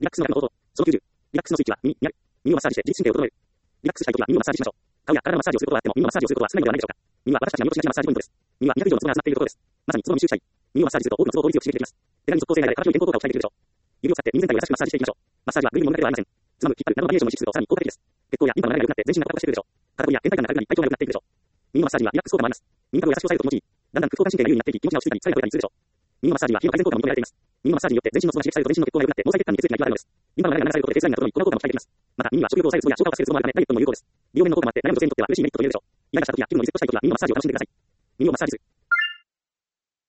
リラックスの中の応答。その90。リラックスのスイッチは耳にある。耳をマッサージして自律神経を整える。リラックスしたいときは耳をマッサージしましょう。顔や体のマッサージをすることはあっても耳をマッサージをすることは少ないのではないでしょうか。耳は私たちが見落としがちなマッサージポイントです。耳は200以上のツボが集まっているところです。まさにツボの密集地帯。耳をマッサージすると多くのツボを効率よく刺激できます。手軽に即効性があり体の健康効果を期待できるでしょう。指を使って耳全体を優しくマッサージしていきましょう。マッサージはグリルの問題ではありません。つまむ、引っ張るなどのバリエーションを意識するとさらに効果的です。血行やリンパの流れが良くなって全身がポカポカしてくるでしょう。肩こりや倦怠感がなくなり体調が良くなっていくでしょう。耳のマッサージにはリラックス効果もあります。耳たぶを優しく押さえると気持ちいい。だんだん副交感神経が優位になっていき気持ちが落ち着いたり、さらに効果に移るでしょう。耳のマッサージは疲労改善効果も認められています。耳のマッサージによって全身のツボが刺激されると全身の血行が良くなって毛細血管に血液が行き渡るのです。リンパの流れが流されることで血剤が整い、この効果も期待できます。また耳は食欲を抑えるツボや消化を助けるツボもあるためダイエットにも有効です。美容面の効果もあって悩む女性にとっては嬉しいメリットと言えるでしょう。いかがした時や気分のリセットしたい時は耳のマッサージを楽しんでください。耳をマッサージする。